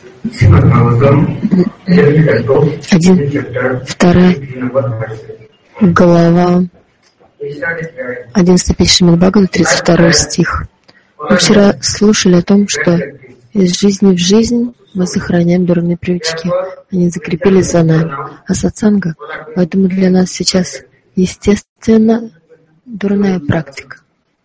Вторая глава, 11 Шримад Бхагаватам, 32 стих. Мы вчера слушали о том, что из жизни в жизнь мы сохраняем дурные привычки. Они закрепились за нами. А сатсанга, поэтому для нас сейчас естественно дурная практика.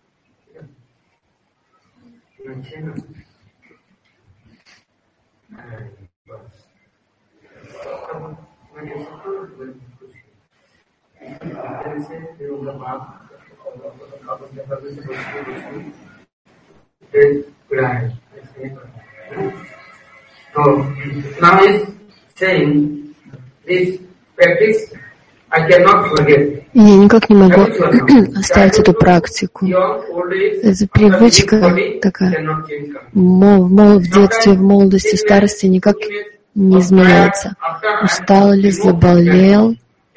Я никак не могу оставить эту практику. Эта привычка такая в детстве, в молодости, в старости никак не изменяется. Устал ли, заболел.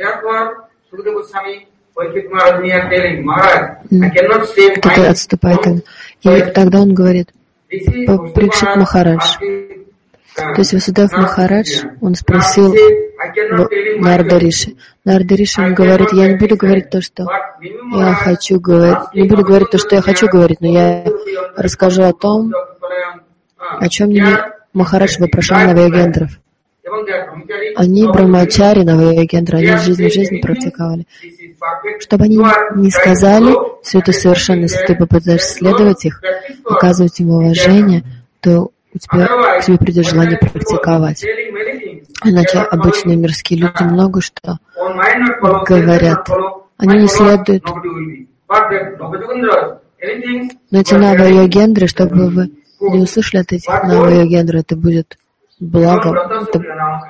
Такой отступает. И тогда он говорит, Парикшит Махарадж. То есть Васудев Махарадж, он спросил Нарада Риши. Нарада Риши ему говорит, я не буду говорить то, что я хочу говорить, не буду говорить то, что я хочу говорить, но я расскажу о том, о чем Махарадж вопрошал Навайагендров. Они брахмачари, Навайагендры, они из жизни в жизни практиковали. Чтобы они не сказали, все это совершенно, если ты попытаешься следовать их, оказывать им уважение, то к тебе придет желание практиковать. Иначе обычные мирские люди много что говорят. Они не следуют. Но эти Навайагендры, чтобы вы не услышали от этих Навайагендры, это будет благо, это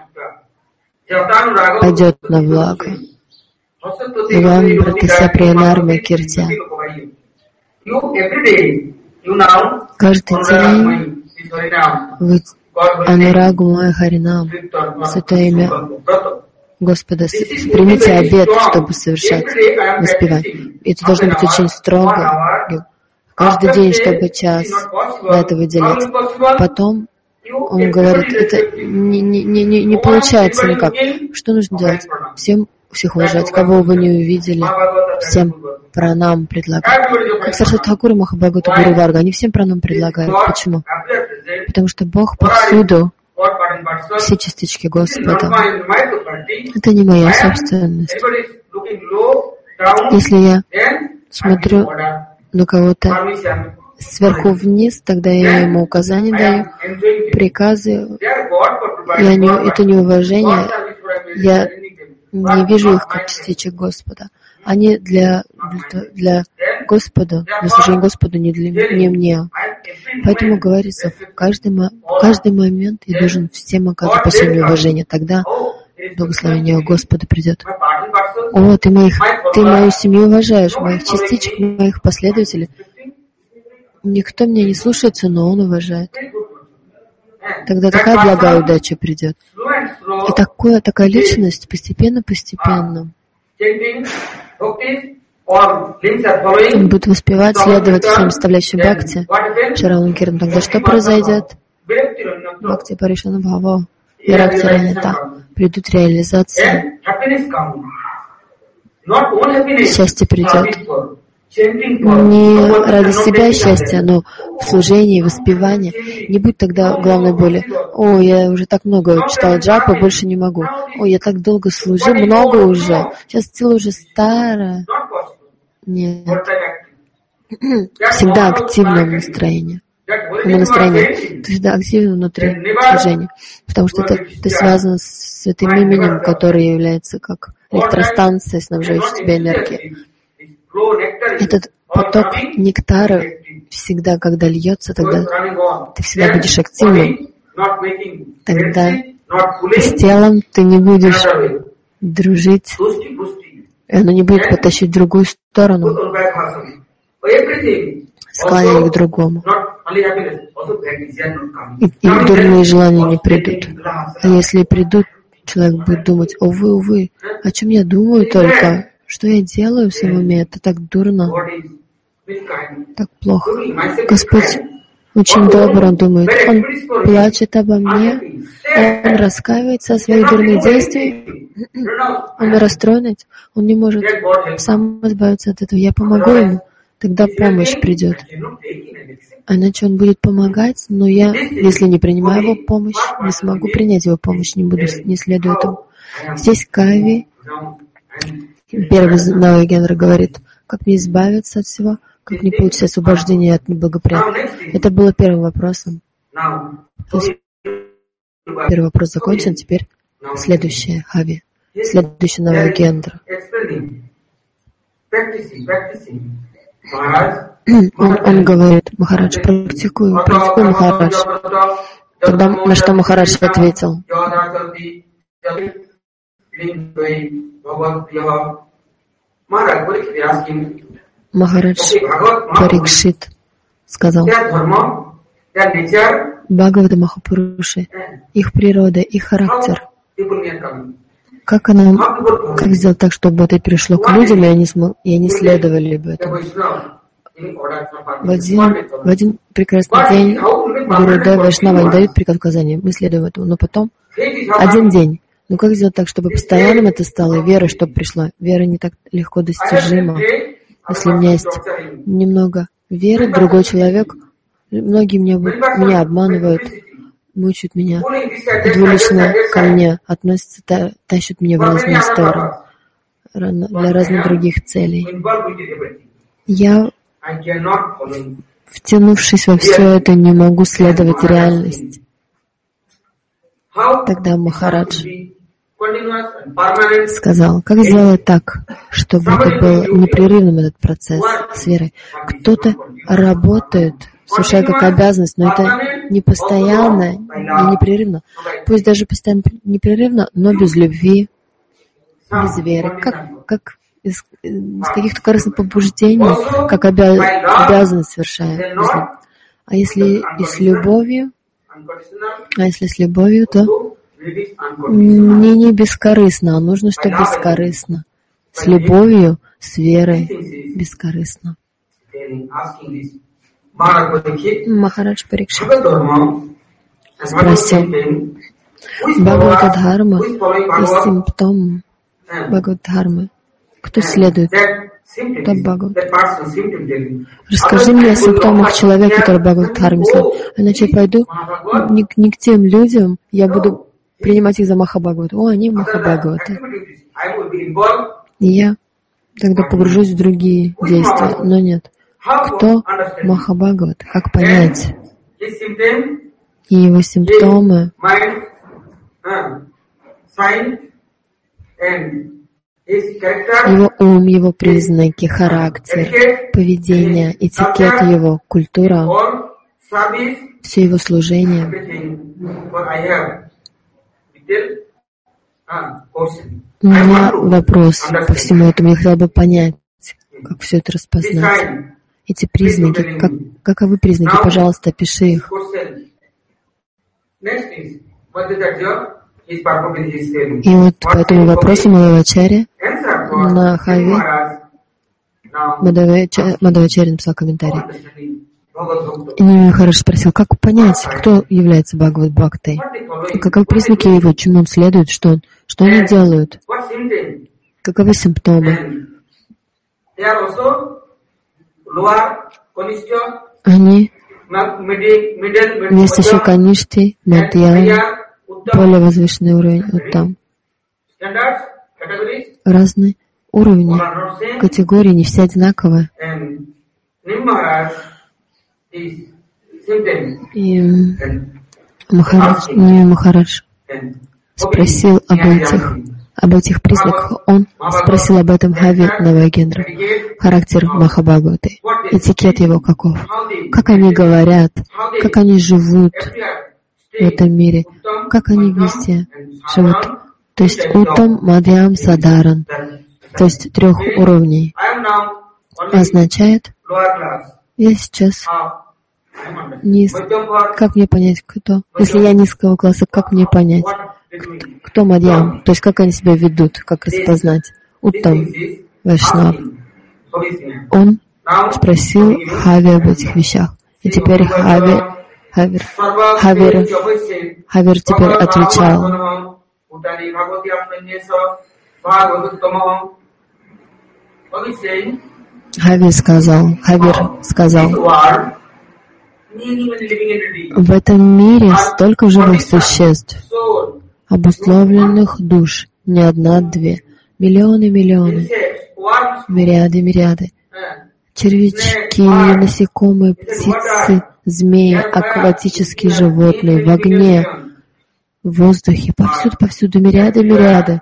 пойдет на благо. Иван Братиса Приянарма Киртя. Каждый день вы Анурагу Мой Харинам, святое имя Господа, примите обет, чтобы совершать воспевание. Это должно быть очень строго. Каждый день, чтобы час на это выделять. Потом он говорит, это не получается никак. Что нужно делать? Всех уважать, кого вы не увидели, всем пранам предлагать. Как Сарасвати Тхакур и Махабхагавата Гуру Варга, они всем пранам предлагают. Почему? Потому что Бог повсюду, все частички Господа. Это не моя собственность. Если я смотрю на кого-то сверху вниз, тогда я ему указания даю, приказы, это неуважение, я не вижу их как частичек Господа. Они для Господа, для служения Господу, не мне. Поэтому говорится, в каждый момент я должен всем оказывать последнее уважение. Тогда благословение Господа придет. О, ты мою семью уважаешь, моих частичек, моих последователей. Никто меня не слушается, но он уважает. Тогда такая благая удача придет. И такая личность постепенно. Он будет воспевать, следовать всем составляющим бхакти, Шараван Киран. Тогда что произойдет? Бхакти Паришана Бхава, Виракти Ранята. Придут реализации. Счастье придет. Не ради себя счастья, но в служении, воспевании. Не будь тогда главной боли. О, я уже так много читал джапа, больше не могу. О, я так долго служил, много уже. Сейчас тело уже старое. Нет. Всегда активное настроение. Всегда активно внутри служения. Потому что это связано с этим именем, которое является как электростанция, снабжающая тебя энергией. Этот поток нектара всегда, когда льется, тогда ты всегда будешь активным. Тогда с телом ты не будешь дружить, и оно не будет потащить в другую сторону, склонять к другому. И дурные желания не придут. А если придут, человек будет думать, увы, о чем я думаю только? Что я делаю в своем уме? Это так дурно, так плохо. Господь очень добр, он думает, он плачет обо мне, он раскаивается о своих дурных действиях, он расстроен, он не может сам избавиться от этого. Я помогу ему, тогда помощь придет. Иначе он будет помогать, но я, если не принимаю его помощь, не смогу принять его помощь, не следую этому. Здесь Кави, первый Навагендра, говорит, как мне избавиться от всего, как мне получить освобождение от неблагоприятных. Это было первым вопросом. Первый вопрос закончен, теперь следующее Хави, следующий Навагендра. Он говорит, Махарадж, практикую, Махарадж. Тогда на что Махарадж ответил? Махарадж Парикшит сказал, Бхагавата Махапуруши, их природа, их характер. Как сделать так, чтобы это пришло к людям, и они следовали бы этому? В один прекрасный день Гурудев Вайшнава дают приказания, мы следуем этому, но потом один день. Ну как сделать так, чтобы постоянным это стало, и вера, чтобы пришла? Вера не так легко достижима. Если у меня есть немного веры, другой человек, многие меня обманывают, мучают меня, двулично ко мне относятся, тащат меня в разные стороны, для разных других целей. Я, втянувшись во все это, не могу следовать реальности. Тогда Махарадж сказал, как сделать так, чтобы это был непрерывным, этот процесс с верой. Кто-то работает, слушая как обязанность, но это не постоянно, не непрерывно. Пусть даже постоянно непрерывно, но без любви, без веры. Как из каких-то корыстных побуждений, как обязанность совершая. А если с любовью, то не бескорыстно, а нужно, чтобы бескорыстно. С любовью, с верой, бескорыстно. Махарадж Парикшит спросил, Бхагавата-дхарма и симптом Бхагавата-дхармы. Кто следует? Кто Бхагават? Расскажи мне о симптомах человека, который Бхагавата-дхарме следует. Иначе я пойду не к тем людям, я буду принимать их за Махабхагавата. О, они Махабхагаваты. И я тогда погружусь в другие действия. Но нет. Кто Махабхагават? Как понять? И его симптомы, его ум, его признаки, характер, поведение, этикет его, культура, все его служение. У меня вопрос по всему этому. Я хотела бы понять, как все это распознать. Эти признаки, каковы признаки? Пожалуйста, опиши их. И вот по этому вопросу Мадхавачарья на Хави Мадхавачарья написал комментарий. И Махарадж спросил, как понять, кто является Бхагават Бхактой? Каковы признаки его, чему он следует, что они делают? Каковы симптомы? Они есть еще Каништи, Мадьям, более возвышенный уровень, вот там. Разные уровни, категории, не все одинаковые. И Махарадж спросил об этих признаках. Он спросил об этом Хави Навагендра. Характер Махабхагаваты, этикет его каков, как они говорят, как они живут в этом мире, как они везде живут. То есть Уттам, Мадьям, Садаран, то есть 3 уровней, означает, я сейчас как мне понять, кто? Если я низкого класса, как мне понять, кто Мадьям? То есть как они себя ведут, как распознать? Уттам, Вайшнав. Он спросил Хави об этих вещах. И теперь Хавир теперь отвечал. Хавир сказал, в этом мире столько живых существ, обусловленных душ, не одна, две, миллионы, мириады, червячки, насекомые, птицы, змеи, акватические животные, в огне, в воздухе, повсюду мириады.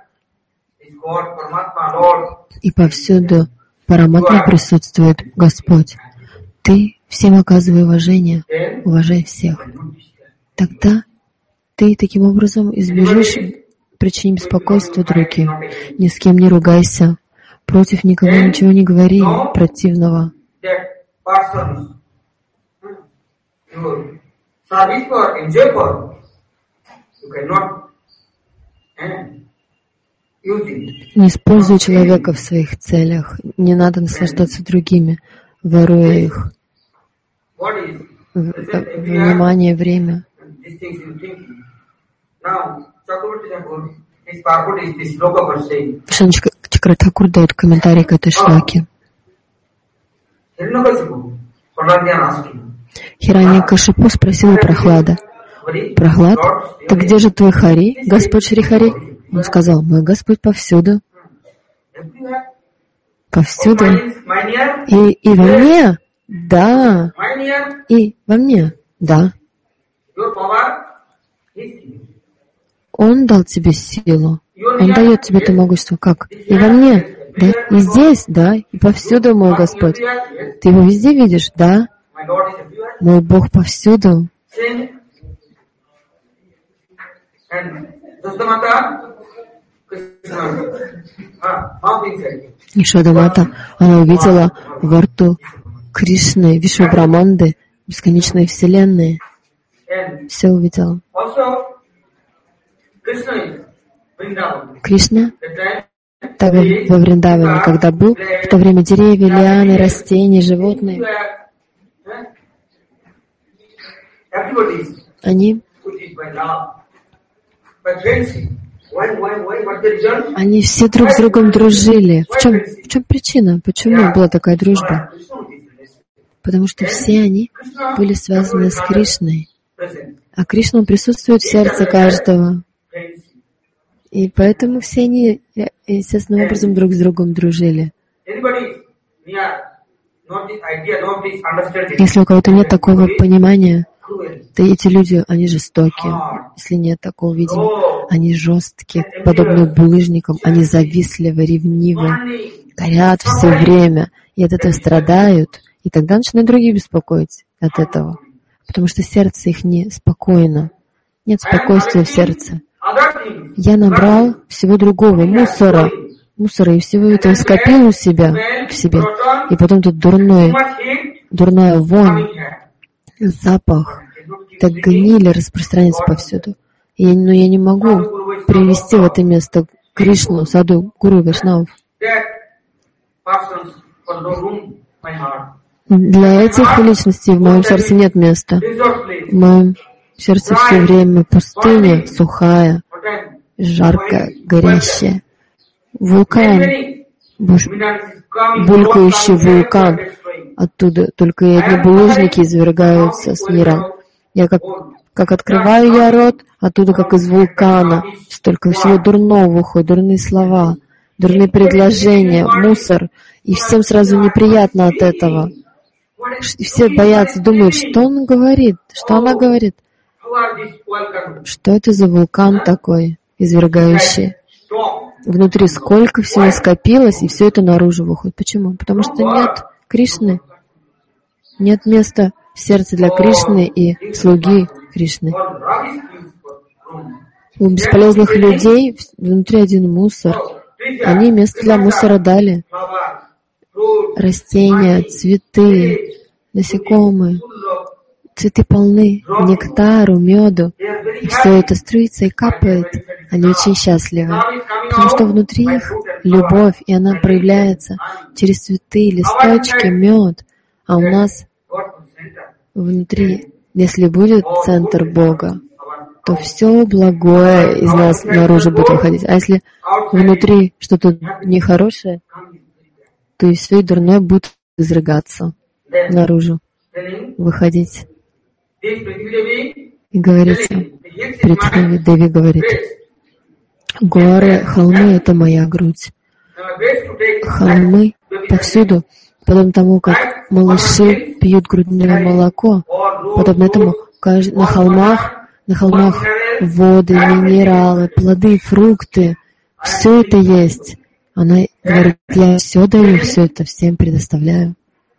И повсюду Параматма присутствует Господь. Ты всем оказывай уважение, уважай всех. Тогда ты таким образом избежишь причинить беспокойство другим. Ни с кем не ругайся, против никого ничего не говори противного. Не используй человека в своих целях. Не надо наслаждаться другими, воруя их внимание, время. Вишну Чакратхакур дает комментарий к этой шлоке. Хираньякашипу спросил у Прохлада: «Прохлад, так где же твой Хари, Господь Шри Хари?» Он сказал: «Мой Господь повсюду». Повсюду. И во мне? Да. И во мне? Да. Он дал тебе силу. Он дает тебе это могущество. Как? И во мне? Да. И здесь? Да. И повсюду, мой Господь. Ты его везде видишь? Да. Мой Бог повсюду. Ишода-мата, она увидела во рту Кришны, Вишвабраманды, бесконечные вселенные. Все увидела. Кришна также во Вриндаване, когда был, в то время деревья, лианы, растения, животные, они все друг с другом дружили. В чем причина? Почему была такая дружба? Потому что все они были связаны с Кришной. А Кришна присутствует в сердце каждого. И поэтому все они естественным образом друг с другом дружили. Если у кого-то нет такого понимания, то эти люди, они жестокие. Если нет такого видения, они жесткие, подобные булыжникам, они завистливы, ревнивы, горят все время, и от этого страдают, и тогда начинают другие беспокоить от этого, потому что сердце их не спокойно, нет спокойствия в сердце. Я набрал всего другого, мусора, и всего этого скопил в себе, и потом тут дурная вонь, запах, так гнили распространяется повсюду. Но я не могу привести в это место Кришну, Саду, Гуру, Вайшнавов. Для этих личностей в моем сердце нет места. В моем сердце все время пустыня, сухая, жаркая, горящая. Вулкан, булькающий вулкан. Оттуда только и одни булыжники извергаются с мира. Я как открываю я рот, оттуда как из вулкана. Столько всего дурного выходит, дурные слова, дурные предложения, мусор. И всем сразу неприятно от этого. И все боятся, думают, что он говорит, что она говорит. Что это за вулкан такой, извергающий? Внутри сколько всего скопилось, и все это наружу выходит. Почему? Потому что нет Кришны. Нет места в сердце для Кришны и слуги Кришны. У бесполезных людей внутри один мусор. Они место для мусора дали. Растения, цветы, насекомые. Цветы полны нектару, меду. И все это струится и капает. Они очень счастливы. Потому что внутри их любовь, и она проявляется через цветы, листочки, мед. А у нас внутри, если будет центр Бога, то все благое из нас наружу будет выходить. А если внутри что-то нехорошее, то и все дурное будет изрыгаться наружу, выходить. И говорится, Притхви Деви говорит, горы, холмы — это моя грудь. Холмы повсюду, подобно тому, как малыши пьют грудное молоко, подобно этому на холмах воды, минералы, плоды, фрукты, все это есть. Она говорит, я все даю, все это всем предоставляю.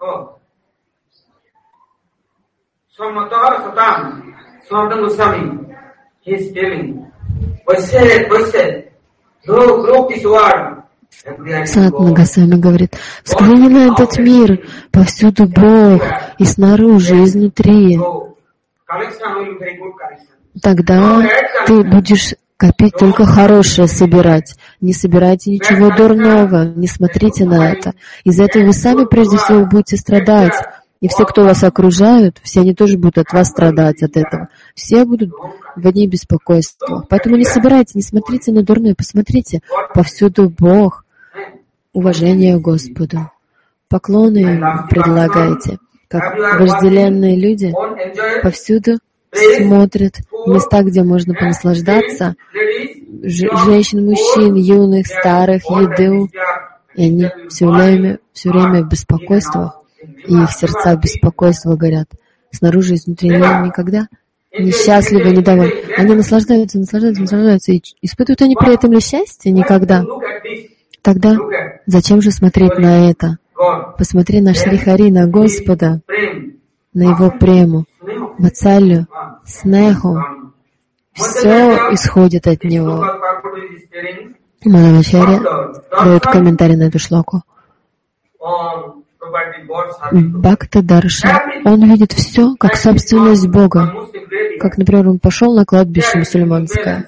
Санатана Госвами говорит, взгляни на этот мир, повсюду Бог, и снаружи, и изнутри. Тогда ты будешь копить только хорошее, собирать. Не собирайте ничего дурного, не смотрите на это. Из-за этого вы сами прежде всего будете страдать. И все, кто вас окружают, все они тоже будут от вас страдать от этого. Все будут в одни беспокойства. Поэтому не собирайте, не смотрите на дурное, посмотрите. Повсюду Бог. Уважение к Господу. Поклоны Ему предлагайте. Как вожделенные люди повсюду смотрят места, где можно понаслаждаться. Женщин, мужчин, юных, старых, еду. И они все время в беспокойствах. И их сердца в беспокойство горят. Снаружи и изнутри они никогда несчастливы, недовольны. Они наслаждаются, и испытывают они при этом ли счастье? Никогда. Тогда зачем же смотреть на это? Посмотри на Шри Хари, на Господа, на Его прему, вацалью, снеху. Все исходит от Него. Мадхвачарья дает комментарий на эту шлоку. Бхакта Дарша, он видит все как собственность Бога. Как, например, он пошел на кладбище мусульманское.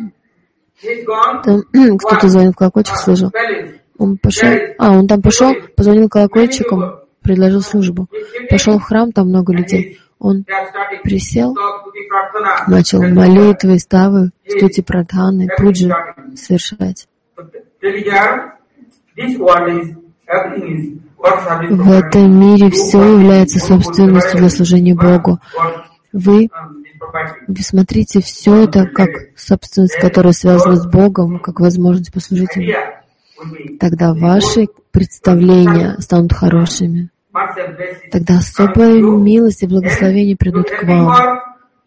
Там кто-то звонил в колокольчик, слышал. Он там пошел, позвонил колокольчиком, предложил службу. Пошел в храм, там много людей. Он присел, начал молитвы, ставы, стути прадханы, пуджи совершать. В этом мире все является собственностью для служения Богу. Вы смотрите все это как собственность, которая связана с Богом, как возможность послужить Ему. Тогда ваши представления станут хорошими. Тогда особая милость и благословение придут к вам.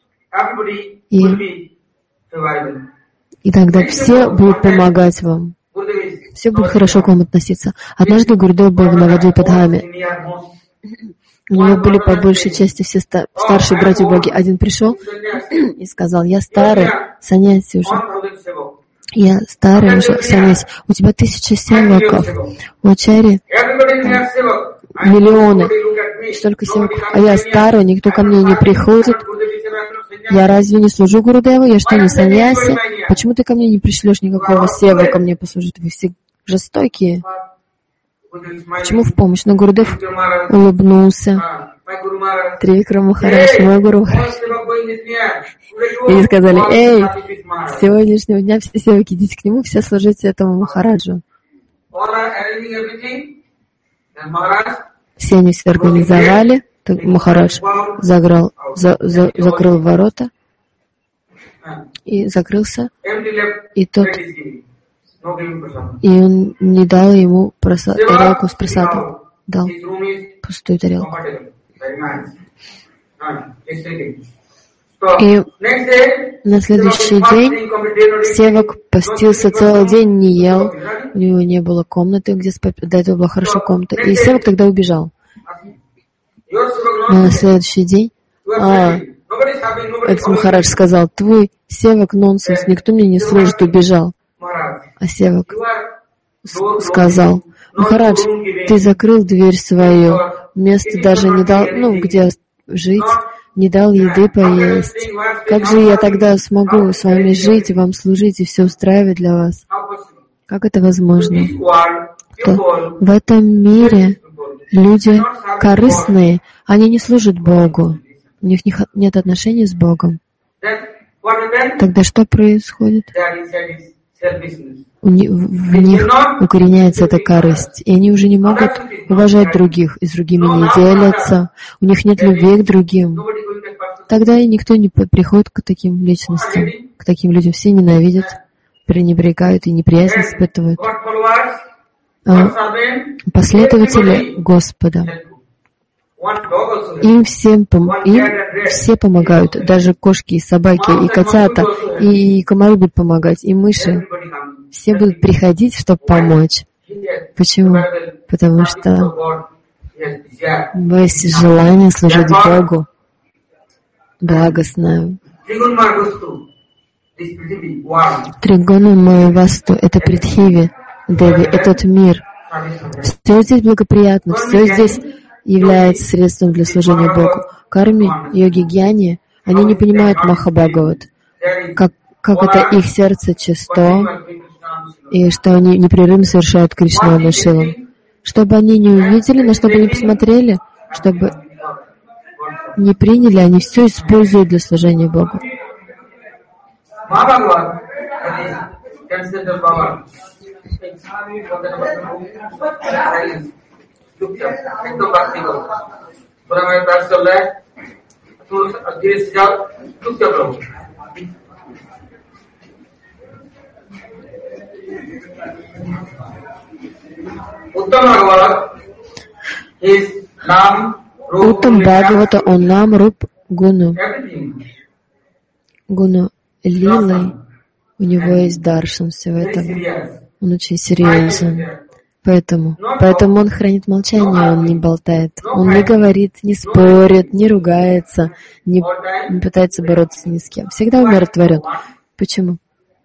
И тогда все будут помогать вам. Все будут хорошо к вам относиться. Однажды Гурудев был в Навадвипадхаме. У него были по большей части все старшие братья боги. Один пришел и сказал, я старый, саньяси уже. Я старый уже, саньяси. У тебя 1000 севаков. У Ачарьи миллионы. Столько севаков. А я старый, никто ко мне не приходит. Я разве не служу Гурудеву? Я что, не саньяси? Почему ты ко мне не пришлешь никакого сева ко мне послужить? Вы все жестокие. Почему в помощь? Но Гурудев улыбнулся. Трикрам Махарадж, мой Гуру Махарадж. И они сказали, эй, с сегодняшнего дня все севаки, идите к нему, все служите этому Махараджу. Все они все организовали. Махарадж закрыл ворота и закрылся, и он не дал ему тарелку с прасадом, дал пустую тарелку. И на следующий день севак постился целый день, не ел, у него не было комнаты, где спать, до этого была хорошая комната, и севак тогда убежал. Но на следующий день этот Махарадж сказал, твой севак нонсенс, никто мне не служит, убежал. А севак сказал, Махарадж, ты закрыл дверь свою, место даже не дал, где жить, не дал еды поесть. Как же я тогда смогу с вами жить, и вам служить, и все устраивать для вас? Как это возможно? То в этом мире люди корыстные, они не служат Богу. у них нет отношений с Богом. Тогда что происходит? В них укореняется эта корысть, и они уже не могут уважать других, и с другими не делятся, у них нет любви к другим. Тогда и никто не приходит к таким личностям, к таким людям. Все ненавидят, пренебрегают и неприязнь испытывают. Последователи Господа. Им все помогают, даже кошки, и собаки, и котята, и комары будут помогать, и мыши. Все будут приходить, чтобы помочь. Почему? Потому что есть желание служить Богу, благостное. Тригуна Майявасту — это Притхиви, Деви, этот мир. Все здесь благоприятно, все здесь является средством для служения Богу. Карми, йоги, гьяни, они не понимают Махабхагават, как это их сердце чисто, и что они непрерывно совершают Кришна Анушилам. Чтобы они не увидели, на что бы они посмотрели, чтобы не приняли, они все используют для служения Богу. Уттам Бхагавата, он нам Руп Гуну. Гуну Лилой, у него есть даршан всего этого. Он очень серьезен. Поэтому он хранит молчание, он не болтает. Он не говорит, не спорит, не ругается, не пытается бороться ни с кем. Всегда умиротворен. Почему?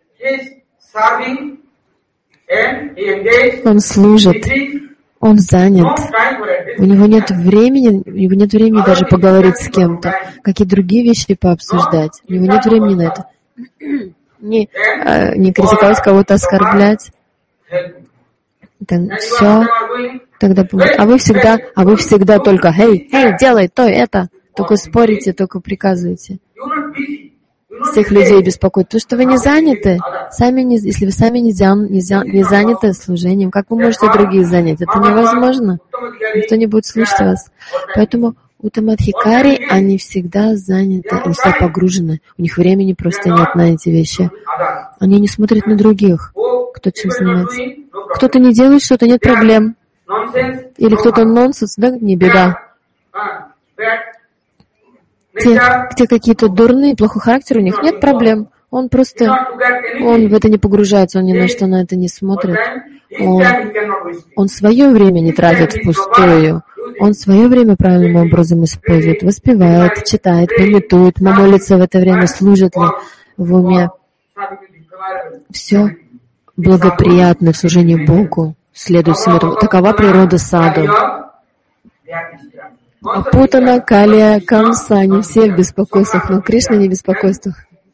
Он служит, он занят. У него нет времени даже поговорить с кем-то, какие другие вещи пообсуждать. У него нет времени на это. Не критиковать кого-то, оскорблять. Все тогда будет. А вы всегда только «Эй, делай то, это». Только спорите, только приказываете. Всех людей беспокоит. Потому что вы не заняты. Если вы сами не заняты служением, как вы можете других занять? Это невозможно. Никто не будет слушать вас. Поэтому Уттамадхикари, они всегда заняты, они всегда погружены. У них времени просто нет на эти вещи. Они не смотрят на других, кто чем занимается. Кто-то не делает что-то, нет проблем. Или кто-то нонсенс, да, не беда. Те какие-то дурные, плохой характер у них, нет проблем. Он в это не погружается, он ни на что на это не смотрит. Он свое время не тратит впустую. Он свое время правильным образом использует, воспевает, читает, пометует, молится в это время, служит ли в уме. Все благоприятно в служении Богу, следует всему этому. Такова природа саду. Опутана, Калия, Камса, они все в беспокойствах, но Кришна не в беспокойствах.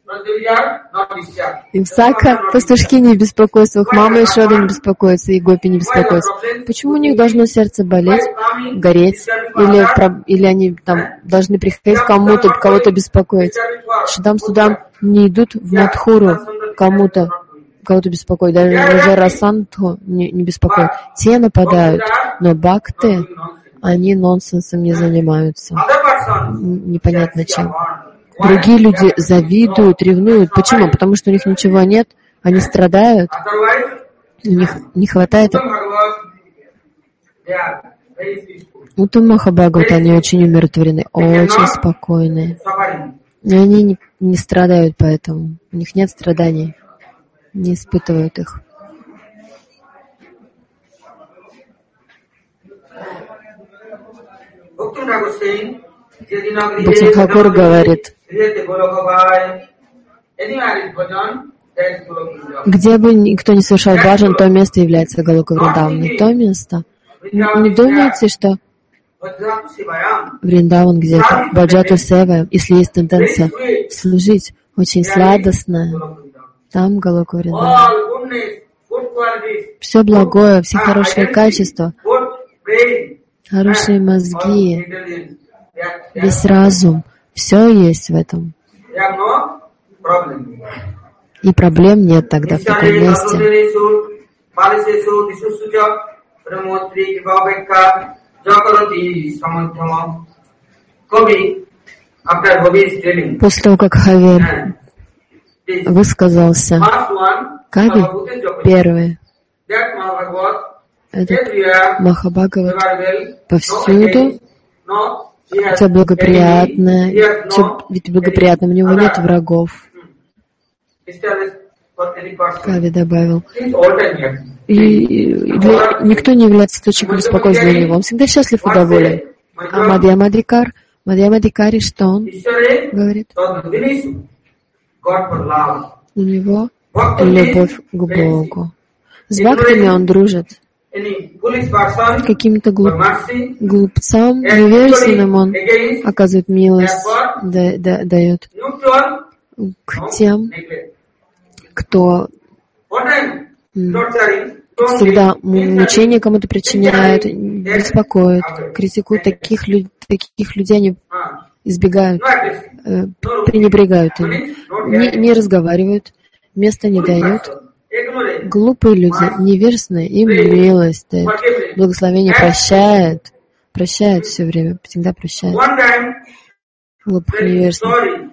Имсака, пастушки не в беспокойствах, мама и Шода не беспокоятся, и Гопи не беспокоятся. Почему у них должно сердце болеть, гореть, или они там должны приходить кого-то беспокоить? Шидам-судам не идут в Мадхуру кого-то беспокоить, даже Расантху не беспокоят. Те нападают, но бхакты, они нонсенсом не занимаются. Непонятно чем. Другие люди завидуют, ревнуют. Почему? Потому что у них ничего нет, они страдают, у них не хватает. Уттам Махабхагавата, они очень умиротворены, очень спокойные. И они не страдают поэтому. У них нет страданий, не испытывают их. Бхактин Тхакур говорит, где бы никто не совершал баджан, то место является Галока Вриндаваном. То место. Не думайте, что Вриндаван где-то, Баджату Сева, если есть тенденция служить, очень сладостная, там Галока Вриндаван. Все благое, все хорошие качества, хорошие мозги, весь разум, Все есть в этом. И проблем нет тогда в таком месте. После того, как Хавер высказался, Кави первый, этот Махабхагават повсюду, все благоприятно, ведь благоприятно, у него нет врагов. Кави добавил. И никто не является источником беспокойства для него. Он всегда счастлив и доволен. А Мадьямадикари, что он говорит? У него любовь к Богу. С бхактами он дружит. Каким-то глупцам, невежественным он оказывает милость, дает. К тем, кто всегда мучения кому-то причиняют, беспокоят, критикуют, таких людей они избегают, пренебрегают ими, не разговаривают, места не дают. Глупые люди, невежественные, им милость дает, благословение прощает все время, всегда прощает. Глупых невежественных.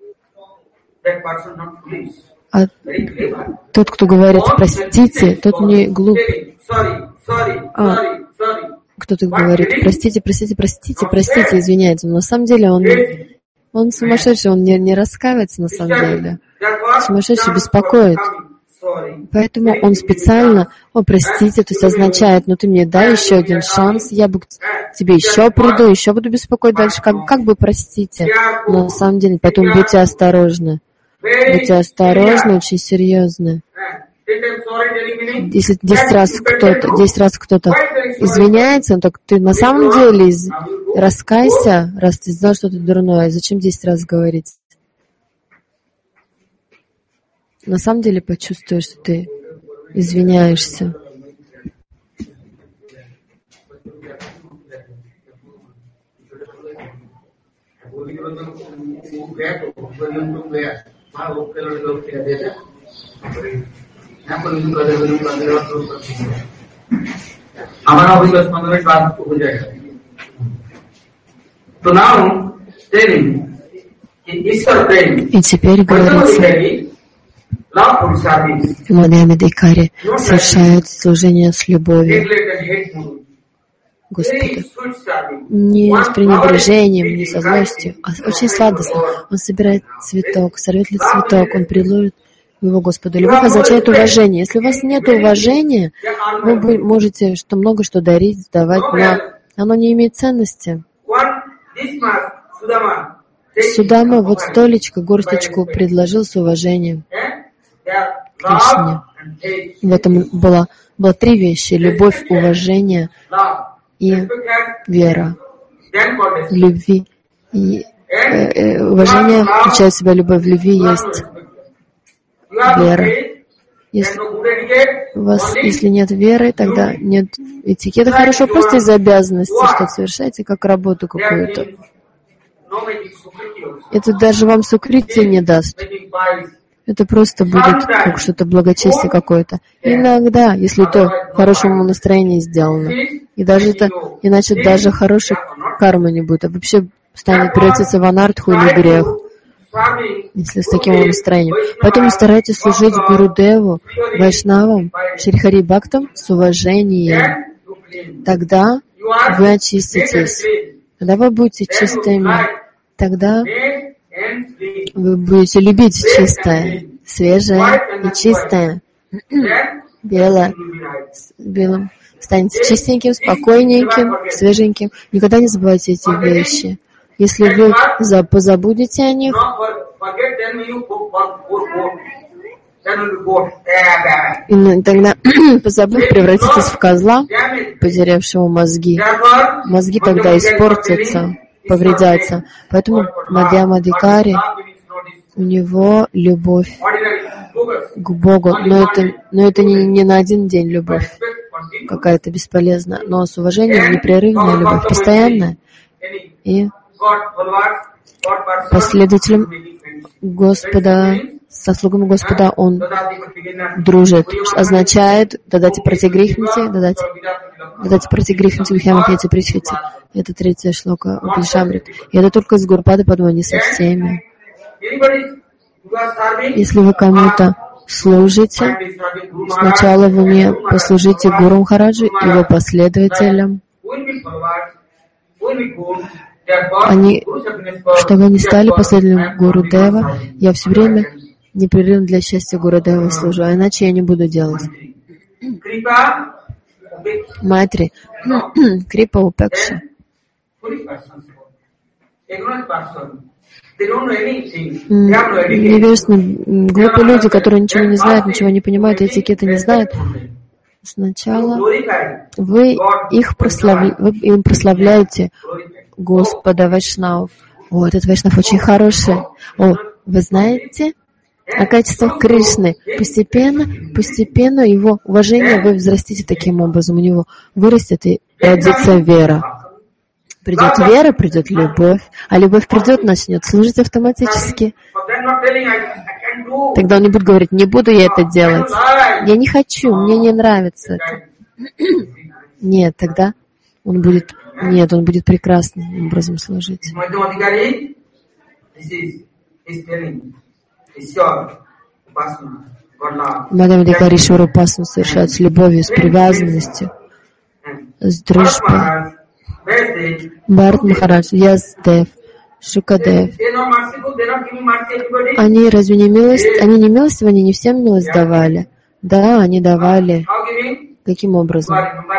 А тот, кто говорит «простите», тот не глуп. Кто-то говорит «простите», извиняется. Но на самом деле он сумасшедший, он не раскаивается на самом деле. Сумасшедший беспокоит. Поэтому он специально «простите», то есть означает «ты мне дай еще один шанс, я бы к тебе еще приду, еще буду беспокоить дальше, как бы простите». Но на самом деле, поэтому будьте осторожны. Будьте осторожны, очень серьезно. Если 10 раз кто-то извиняется, так ты на самом деле раскайся, раз ты сделал что-то дурное. Зачем 10 раз говорить? На самом деле почувствуешь, что ты извиняешься. И теперь говорится, Мадьямадикари совершает служение с любовью Господу. Не с пренебрежением, не со злостью, а очень сладостно. Он собирает цветок, сорвет ли цветок, он предложит его Господу. Любовь означает уважение. Если у вас нет уважения, вы можете много что дарить, давать, но оно не имеет ценности. Судама вот столечко, горсточку предложил с уважением Кришне. В этом было 3 вещи: любовь, уважение и вера. Любви и уважение включает в себя любовь. В любви есть вера. Если нет веры, тогда нет этикета. Хорошо, просто из-за обязанности что-то совершаете, как работу какую-то. Это даже вам сукрити не даст. Это просто будет как что-то благочестие какое-то. Иногда, если то в хорошем настроении сделано. И даже это, иначе даже хорошей кармы не будет, а вообще превратится в анартху или грех, если с таким настроением. Поэтому старайтесь служить Гурудеву, Вайшнавам, Шри-Хари Бхактам с уважением. Тогда вы очиститесь. Когда вы будете чистыми, тогда вы будете любить чистое, свежее и чистое, белым. Станете чистеньким, спокойненьким, свеженьким. Никогда не забывайте эти вещи. Если вы позабудете о них, и тогда, позабыв, превратитесь в козла, потерявшего мозги. Мозги тогда испортятся, повредятся. Поэтому Мадьямадикари, у него любовь к Богу. Но это не на один день любовь какая-то бесполезная, но с уважением непрерывная любовь, постоянная. И последователем Господа, со слугами Господа он дружит. Означает дадати протигрихнити, дадати протигрихнити вихямахети причхити. Это 3-я шлока Упнишамрит. И это только с Гурупады Падмани со всеми. Если вы кому-то служите, сначала вы не послужите Гуру Махараджу, его последователям. Чтобы они стали последователями Гурудева, я все время непрерывно для счастья Гурудева служу, а иначе я не буду делать. Матри, Крипа Упекша. Невежественные, глупые люди, которые ничего не знают, ничего не понимают, этикеты не знают. Сначала вы им прославляете Господа Вайшнав. О, этот Вайшнав очень хороший. О, вы знаете о качествах Кришны. Постепенно его уважение вы взрастите таким образом. У него вырастет и родится вера. Придет вера, придет любовь. А любовь придет, начнет служить автоматически. Тогда он не будет говорить, не буду я это делать. Я не хочу, мне не нравится это. Нет, тогда он будет прекрасным образом служить. Мадхамадикари Ишварупасану совершают с любовью, с привязанностью, с дружбой. Бхарат Махарадж, Ясдев, Шукадев. Они разве не милостивы? Они не милостивы, они не всем милость давали. Да, они давали. Каким образом?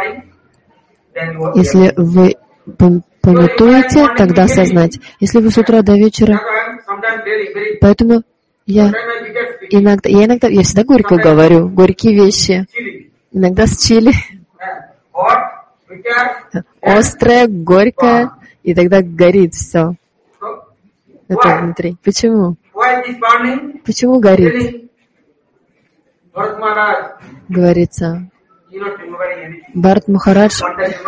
Если вы памятуете, тогда осознать. Если вы с утра до вечера... Поэтому я всегда горько говорю, горькие вещи. Иногда с чили. Острое, горькое, и тогда горит все. Это внутри. Почему? Почему горит? Говорится, Бхарат Махарадж,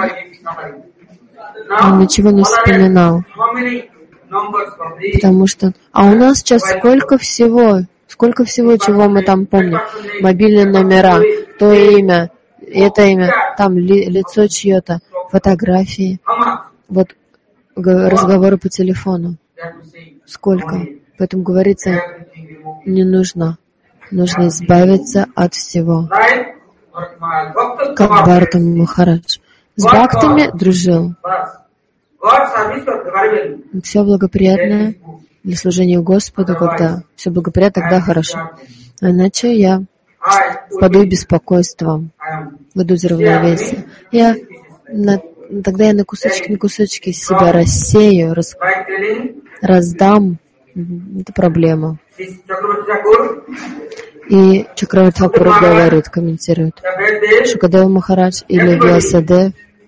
он ничего не вспоминал. Потому что... А у нас сейчас сколько всего, чего мы там помним. Мобильные номера, то имя, это имя, там лицо чье-то, фотографии. Вот разговоры по телефону. Сколько? Поэтому говорится, не нужно. Нужно избавиться от всего. Как Бхарата Махарадж. С бхактами дружил. Все благоприятное для служения Господу, когда все благоприятно, тогда хорошо. А иначе я впаду в беспокойство, выйду из равновесия. Тогда я на кусочки себя рассею, раздам. Это проблема. И Чакраварти Тхакур говорит, комментирует, Шукадева Махарадж или Вьясадев,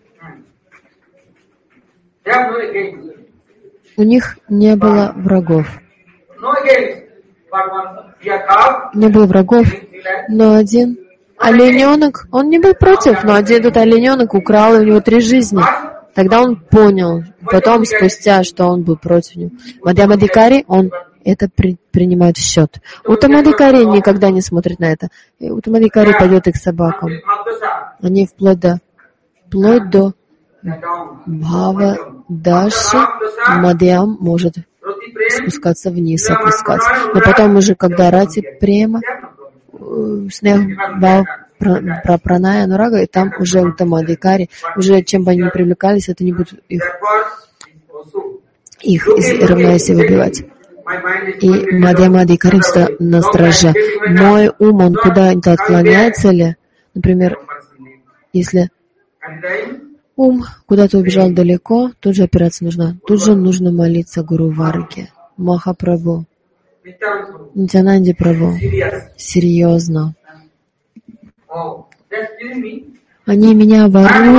у них не было врагов. Не было врагов, но один олененок, он не был против, но один этот олененок украл у него 3 жизни. Тогда он понял, потом, спустя, что он был против него. Мадхамадикари, он это принимает в счет. Уттамадикари никогда не смотрит на это. И Уттамадикари пойдет и к собакам. Они вплоть до Бхава Даши, Мадьям может спускаться вниз, опускаться. Но потом уже, когда Рати Према, Снех Бхав Праная Анурага, и там уже Уттамадикари, уже чем бы они ни привлекались, это не будет их из равновесия выбивать. И Мадхамадикари на страже. Мой ум, он куда-то отклоняется ли? Например, если ум куда-то убежал далеко, тут же операция нужна. Тут же нужно молиться Гуру Варге, Махапрабху, Нитянанде Прабху. Серьезно. Они меня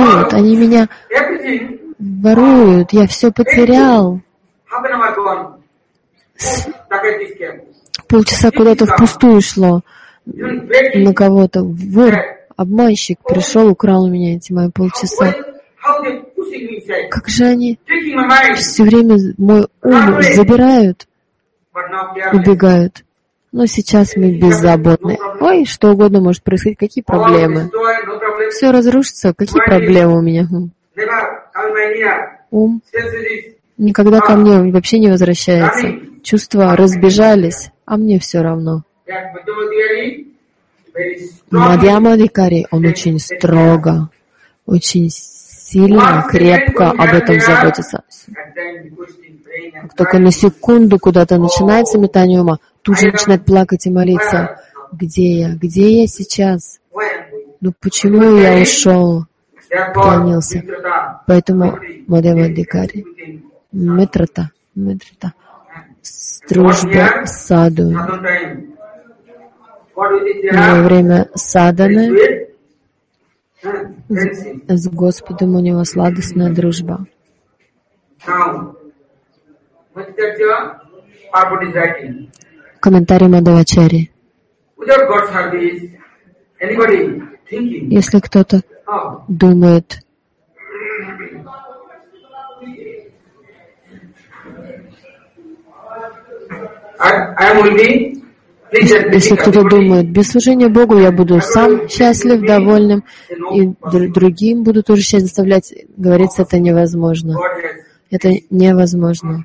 воруют, я все потерял. Полчаса куда-то впустую шло на кого-то. Вор, обманщик пришел, украл у меня эти мои полчаса. Как же они все время мой ум забирают, убегают. Но сейчас мы беззаботны. Ой, что угодно может происходить, какие проблемы? Все разрушится, какие проблемы у меня? Ум никогда ко мне вообще не возвращается. Чувства разбежались, а мне все равно. Мадьямадикари, он очень строго, очень сильно, крепко об этом заботится. Как только на секунду куда-то начинается метание ума, тут же начинает плакать и молиться. Где я? Где я сейчас? Ну почему я ушел? Клонился. Поэтому Мадьямадикари, Митрата, дружба с саду. Во время садханы с Господом у него сладостная дружба. Комментарий Мадхавачарьи. Если кто-то думает, если кто-то думает, без служения Богу я буду сам счастлив, довольным, и другим буду тоже счастье доставлять, говорится, это невозможно. Это невозможно.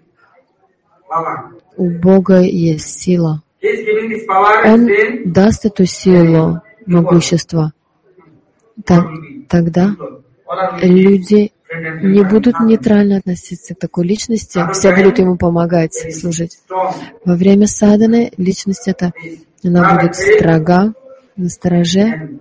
У Бога есть сила. Он даст эту силу, могущество. Тогда люди не будут нейтрально относиться к такой личности, все будут ему помогать, служить. Во время садханы личность эта, она будет строга, настороже.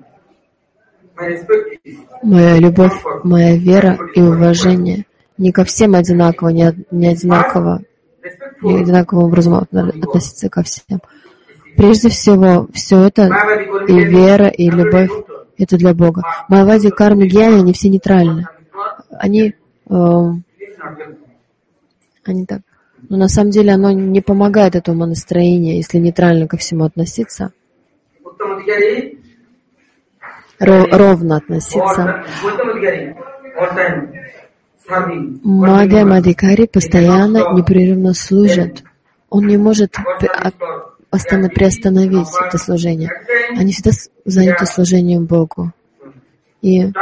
Моя любовь, моя вера и уважение не ко всем одинаково, не одинаковым образом относиться ко всем. Прежде всего, все это и вера, и любовь, это для Бога. Майявади, кармы, гьяни, они все нейтральны. Они так. Но на самом деле оно не помогает этому настроению, если нейтрально ко всему относиться. Ровно относиться. Мадьямадикари постоянно, непрерывно служит. Он не может постоянно приостановить это служение. Они всегда заняты служением Богу. И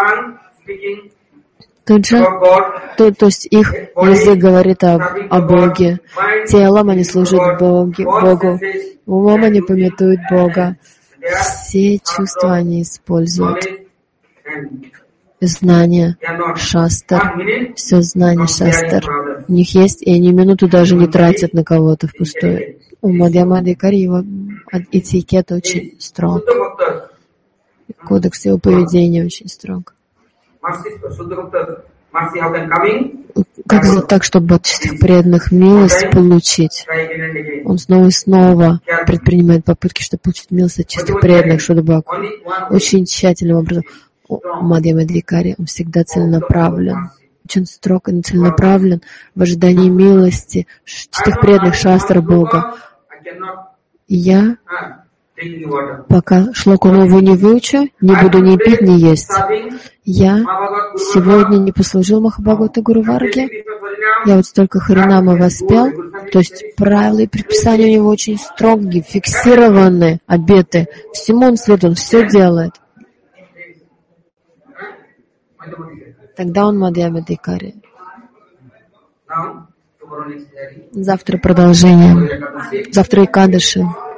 тут же, то есть их язык говорит о Боге, телом они служат Богу, умом они памятуют Бога, все чувства они используют. Знание шастр, все знание шастр у них есть, и они минуту даже не тратят на кого-то впустую. У Мадьямадикари его этикет очень строг. Кодекс его поведения очень строг. Как сделать так, чтобы от чистых преданных милость получить? Он снова и снова предпринимает попытки, чтобы получить милость от чистых преданных, чтобы очень тщательным образом. Мадьямадикари, он всегда целенаправлен, очень строг и целенаправлен в ожидании милости чистых преданных шастр Бога. И я, пока шлоку новую не выучу, не буду ни пить, ни есть. Я сегодня не послужил Махабхагавата Гуру Варге. Я вот столько харинамы воспел, то есть правила и предписания у него очень строгие, фиксированные, обеты. Всему он следует, он все делает. Тогда он Мадьямадикари. Завтра продолжение. Завтра Экадаши.